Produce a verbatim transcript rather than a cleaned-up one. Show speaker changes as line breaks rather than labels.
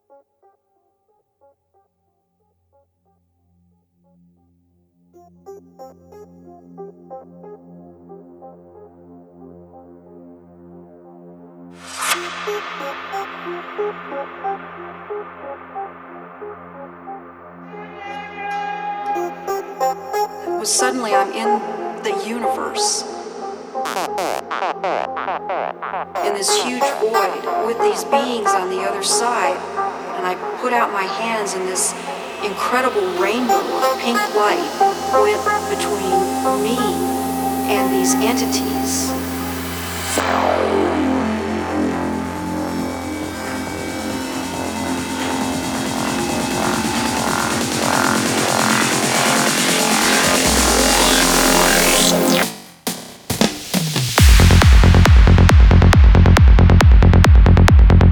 Was suddenly I'm in the universe, in this huge void with these beings on the other side, and I put out my hands and this incredible rainbow of pink light went between me and these entities.